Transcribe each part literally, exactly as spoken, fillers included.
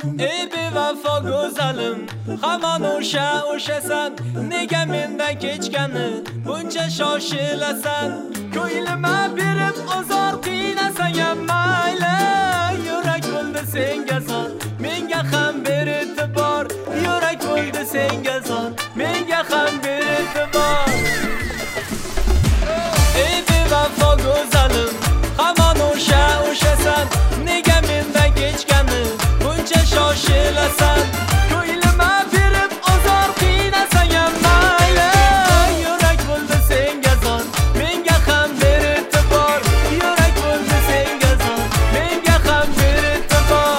ey bevafo go'zalim, hamon o'sha o'shasan. Nega mendan kechgani buncha shoshilasan? Ko'ylima berib ozor qiynasan ham mayli. Yurak bo'ldi senga zor, menga ham ber e'tibor. Yurak bo'ldi senga zor, menga ham ber e'tibor. Ey bevafo go'zalim, hamon o'sha o'shasan. Nega mendan kechgani buncha shoshilasan? Ko'ylima berib ozor qiynasan ham mayli. Yurak bo'ldi senga zor, menga ham ber e'tibor. Yurak bo'ldi senga zor, menga ham ber e'tibor.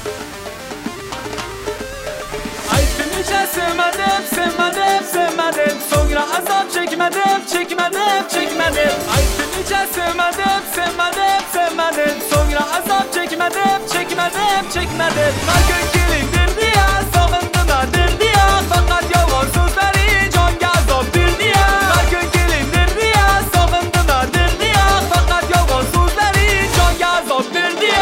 Aytinicha sevmadim, sevmadim, sevmadim. So'ngra azob chekmadim, chekmadim, chekmadim. Aytinicha sevmadim, sevmadim, sevmadim. So'ngra azob chekmadim, chekmadim, chekmadim. Har kun keling derdi-ya, sog'indim-a derdi-ya. Faqat yolg'on so'zlaring jonga azob berdi-ya. Har kun keling derdi-ya, sog'indim-a derdi-ya. Faqat yolg'on so'zlaring jonga azob berdi-ya.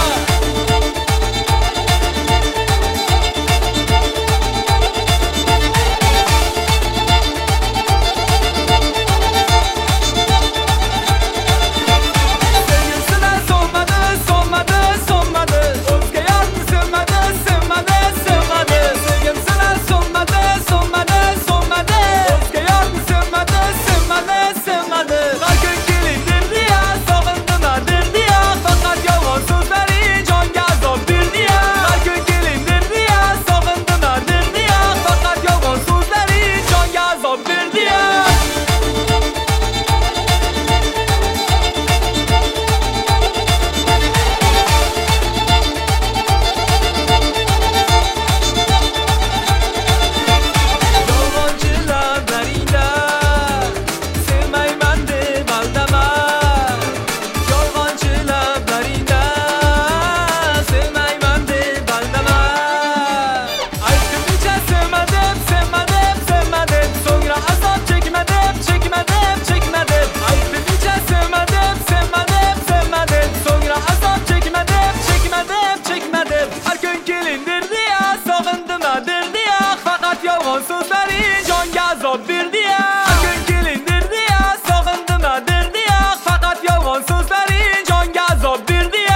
So'zlaring jonga azob berdi-ya. Har kun keling derdi-ya, sog'indim-a derdi-ya. Faqat yolg'on so'zlaring jonga azob berdi-ya.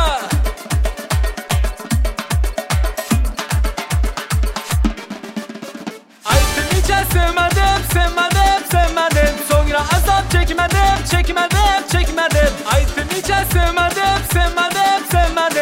Aytinicha sevmadim, sevmadim, sevmadim. So'ngra azob chekmadim, chekmadim, chekmadim. Aytinicha sevmadim, sevmadim, sevmadim.